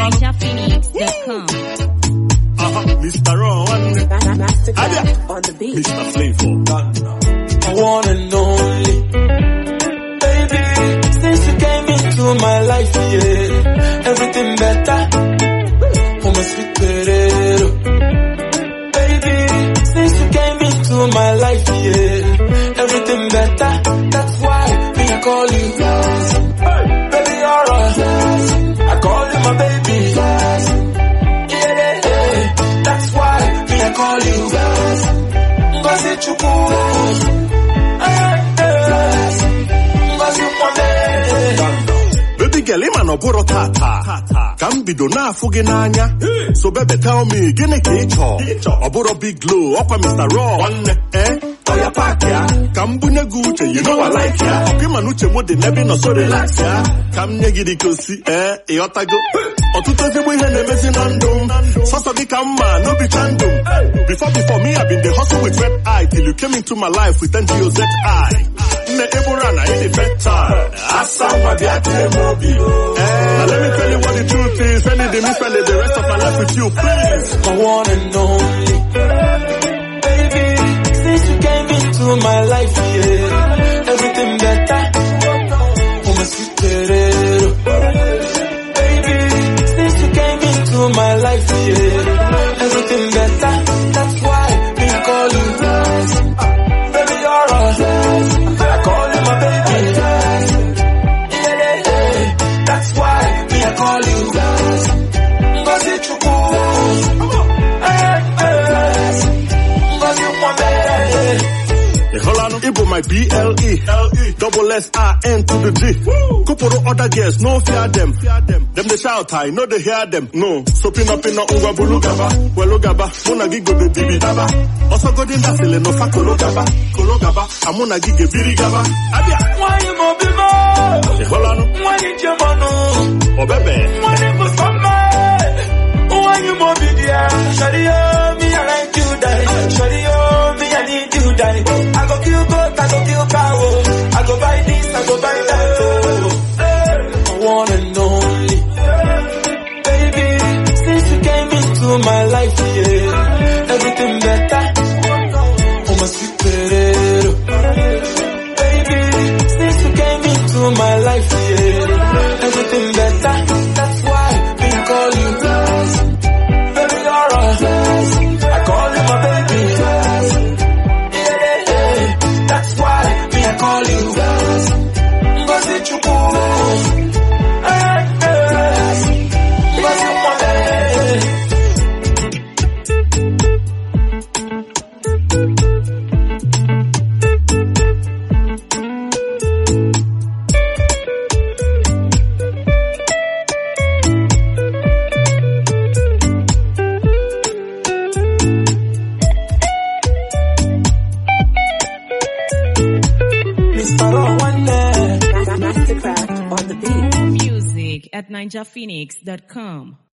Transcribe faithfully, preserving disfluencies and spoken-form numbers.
Ninja Phoenix dot com. Uh-huh, Mister Ron. Mastercraft on the beat. Mister Flavor. I want and only. Baby, since you came into my life, yeah, everything better. Oh, my sweet potato. Baby, since you came into my life, yeah, everything better. That's why me I call you. Hey, baby, alright. I call you my baby. Yeah, yeah, yeah. That's why me I call you. Ngozi Chukwu. Baby girl, ima no buro tata. Kam bido na fugi nanya. So baby tell me, gini kicho. Oburo big glow, upper Mister Raw. Eh? Oya pack ya. Kam bunye guche, you know I like ya. Okima nuche mo de nebi no so relax ya. Kam nyegi di kosi, eh? Iota go. Otuto zibu ihe nemezi nandom. Soso di kama, no be chandom. Before, before me, I've been the hustle with red eye. Till you came into my life with N G O Z I. Ne eburana, in the better. Asama biate mobile. Now let me tell you what the truth is. Any day me spend the rest of my life with you, please. My one and only. Baby, since you came into my life, yeah, everything better. Oh, my sweet potato. Baby, since you came into my life, yeah, everything better. That's why me I call you. Baby, alright. I call you my baby. Yeah, yeah, yeah. That's why me I call you. Ngozi Chukwu. Hey, hey. Ngozi Mwambe. Holano, Ibo my B L E, double S I N to the G. Kuporo other girls, no fear them. Them they shout, I know they hear them. No, so pin up in a unga bulugaba, welugaba, muna gigo de dibidaba. Also go in that feeling no fa kologaba, kologaba, amuna gige birigaba. Abia, Why you mo bimo? Holano, Why you jamano? oh baby, Why you mo samba? Why you mo bidia? Shawty, oh, me I like you die. Shawty, oh, me I need you die. I go kill goat, I go kill cow. I go buy this, I go buy that. Oh, hey. One and only. Baby, since you came into my life, yeah, everything better. Oh, my sweet potato. Baby, since you came into my life, yeah, everything better. That's why me I call you. Baby, alright. I call you my baby. That's why me I call you. Ngozi Chukwu. Hey, hey. Ngozi Mwambe. Mastercraft on the beat. Music at Ninja Phoenix dot com.